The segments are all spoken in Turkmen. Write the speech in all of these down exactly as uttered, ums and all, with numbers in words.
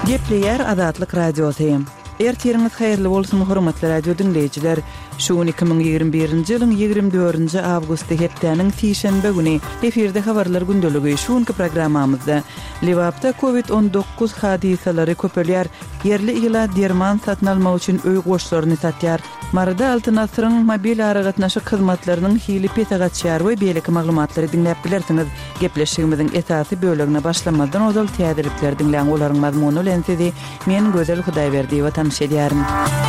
Gepleyer Azatlyk Radiosu. Ertiriniz hayırlı bolsun hormatly radio dinleyijiler. Şu iki bin ýigirme birinji ýylyň ýigirme dördünji awgusty hepdeniň tişenbe güni efirde habarlar gündöligi şuňky programmamyzda Liwapda covid on dokuz hadisalary köpelýär, yerli ýyla derman satyn almak üçin öý goşlaryny satýar. Marada Altyn Asryň mobil aragatnaşyk hyzmatlarynyň hili petegatçyar we beýleki maglumatlary dinläp bilersiňiz. Gepleşigimiziň esasy bölегine başlamadan ozal täzirlikler dinläň olaryň mazmuny bilen sizi men Gözel Hudaýberdi we tanış edýärim.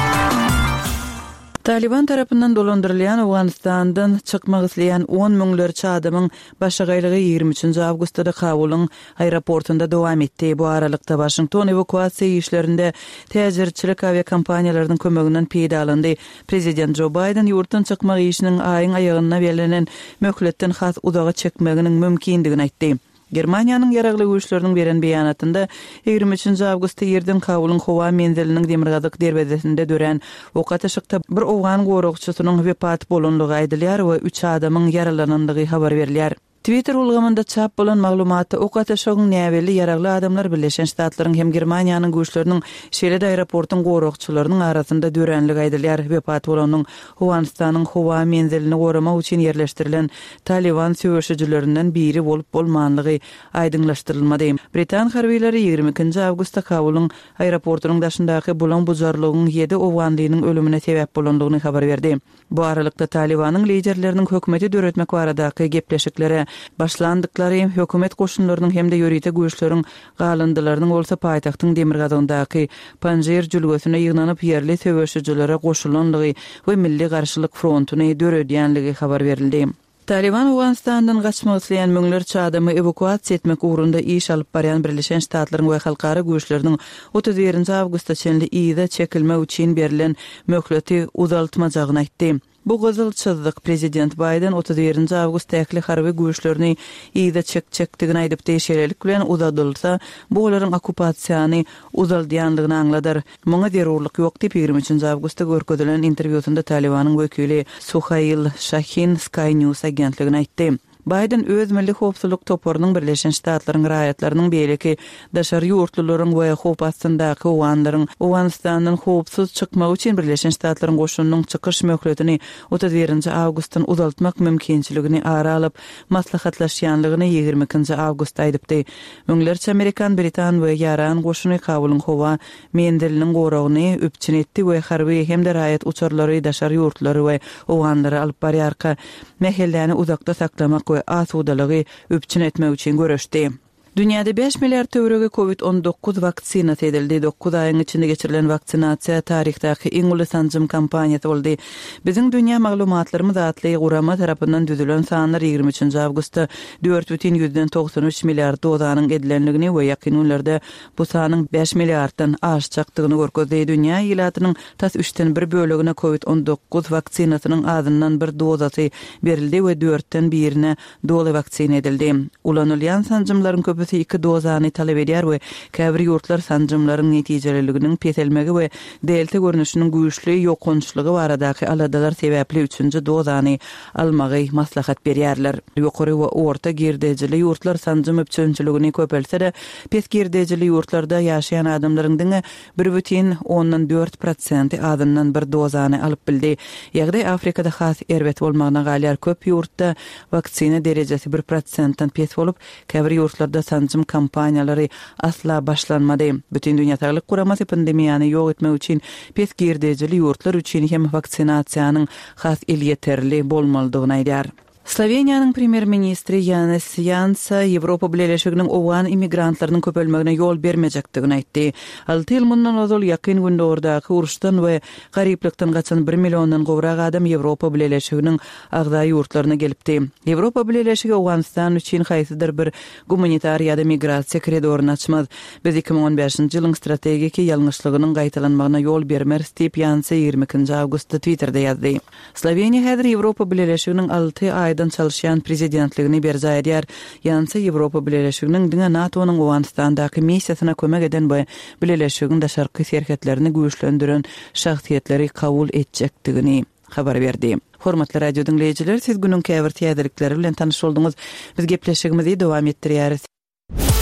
Taliban tarapyndan dolandyrylýan Awganistandan çykmak isleýän on müňlerçe adamyň başagaýlygy ýigirme üçinji awgustda Kabulyň aeroportunda dowam etdi. Bu aralykda Washington evakuasiýa işlerinde täzirçilik aviakompaniýalarynyň kömeginden peýda alandy. Prezident Joe Biden ýurtdan çykmak işiniň aýyň aýagyna berlenen möhletden has uzaga çekmeginiň mümkindigini aýtdy. Germaniýanyň ýaragly güýçleriniň beren beýanatynda ýigirme üçinji awgustda ýerden Kabulyň howa menziliniň demirgazyk derbezesinde dören okatyşykda bir owgan gorukçysynyň wepat bolanlygy aýdylýar we üç adamyň yaralanandygy habar berilýär. Twitter ulgamynda çap bolan maglumaty okatyşygyň näweli ýaragly adamlar Birleşen Ştatlaryň hem Germaniýanyň güýçleriniň şeýle aeroportyň gorukçylarynyň arasynda dörenligi aýdylýar. Wepat bolanyň Awganistanyň howa menzilini goramak üçin ýerleşdirilen Taliban söwüşçilerinden biri bolup bolmanlygy aýdyňlaşdyrylmady. Britan harbiýleri ýigirme ikinji awgustda Kabulyň aeroportynyň daşyndaky bolan bujarlygyň ýedi owganlygynyň ölümine sebäp bolandygyny habar berdi. Bu aralykda Talibanyň liderleriniň hökümeti döretmek baradaky gepleşiklere başlandyklary hökümet goşunlarynyň hem-de ýörite güýçleriň galyndylarynyň bolsa paýtagtyň demirgazyndaky Panjir jülgösüne ýygnanyp ýerli söwüşçilere goşulanlygy we milli garşylyk frontuny döredýänligi habar berildi. Taliban Awganistandan gaçmak isleýän müňlerçe adamy evakuasiýa etmek ugrunda iş alyp barýan Birleşen Ştatlaryň we halkara güýçleriniň otuz birinji awgustda çenli ýyda çekilmek üçin berilen möhleti uzaltmajagyny aýtdy. Bu gozalçyzlyk Prezident Biden otuz birinji awgust täkli harby güýçlerini ýyda çekçekdigini aýdyp deşerelik bilen uzadylsa, bu olaryň okupasiýany uzaldýanlygyny aňladar. Muňa zerurlyk ýok diýip ýigirme üçinji awgustda görkezdilen interwýusynda Talibanyň wekili Suhail Shahin Sky News agentligine aýtdy. Biden öz milli howpsuzlyk toporunyň Birleşen Ştatlaryň raýatlarynyň beýleki daşary ýurtlullaryň we howp astyndaky owanlaryň Awganistanyň howpsuz çykmak üçin Birleşen Ştatlaryň goşunynyň çykyş möhletini otuz birinji awgustdan uzaltmak mümkinçiligini ara alyp maslahatlaşýanlygyny ýigirme ikinji awgustda aýdypdy. Müňlerçe Amerikan, Britan we ýaran goşuny Kabulyň howa menziliniň goragyny üpçün etdi we harby hem-de raýat uçarlary daşary ýurtlary we owanlary alyp barýarka mehelläni uzakda saklamak we asudalygy üpçün etmek üçin görüşdi. Dünyada beş milyar töwerege covid on dokuz vaksina edildi. dokuz aýyň içinde geçirilen vaksinasiýa tarihdaky iň uly sanjym kampaniýasy boldy. Biziň dünýä maglumatlarymyz atly gurama tarapyndan düzülen sanlar ýigirme üçinji awgustda dört бүтүн ýüzden togson üç milliard dozanyň edilenligini we ýakyn günlerde bu sanyň beş milliarddan aşjakdygyny görkezdi. Dünýä ýylatynyň tas üçten bir bölegine covid on dokuz vaksinasynyň azyndan bir dozasy berildi we dörtten birine doly vaksina edildi. Ulanylýan sanjymlaryň köpüsi iki dozany talep edýär we käbir ýurtlar sanjymlaryň netijelerliginiň peselmegi we delte görnüşiniň güýçli ýokunçlygy baradaky aladalar sebäpli üçünji dozany almagy maslahat berýärler. Ýokary we orta girdejili ýurtlar sanjym öpçünçiligini köpeltse-de, pes girdejili ýurtlarda ýaşaýan adamlaryň diňe bir бүтүn ondan dört prosent adamdan bir dozany alyp bildi. Ýagdaý Afrikada has erbet bolmagyna galýar köp ýurtda vaksina derejesi bir prosentdan pes bolup, käbir ýurtlarda sanjym kampaniýalary asla başlanmady. Bütün dünýä Saglyk Guramasy pandemiýany ýok etmek üçin pes girdejili ýurtlar üçin hem vaksinasiýanyň has il ýeterli bolmalydygyny aýdýar. Sloveniýanyň premier ministri Janez Janša Ýewropa Birleşiginiň owgan immigrantlarynyň köpelmegine ýol bermejekdigini aýtdy. Alty ýyl mundan ozal ýakyn günde ordaky uruşdan we garyplykdan gaçan bir milliondan gowrak adam Ýewropa Birleşiginiň agdaý ýurtlaryna gelipdi. Ýewropa Birleşigi Awganistan üçin haýsydyr bir gumanitar ýa-da migrasiýa korridoryny açmaz. Biz iki bin on beşinji ýylyň strategiki ýalňyşlygynyň gaýtalanmagyna ýol bermez diýip Janša ýigirme ikinji awgustda Twitterda ýazdy. Sloveniýa häzir Ýewropa Birleşiginiň alty aý aydan çalışan prezidentligini berza edýär. Ýansa Ýewropa Birleşiginiň diňe NATO'nyň Awganistandaky missiýasyna kömek eden we Birleşigiň daşarky serhetlerini güýçlendiren şahsiýetleri kabul etjekdigini habar berdi. Hormatly radio dinleyijiler, siz günüň käbir täzelikleri bilen tanyş boldyňyz. Biz gepleşigimizi dowam etdirýäris.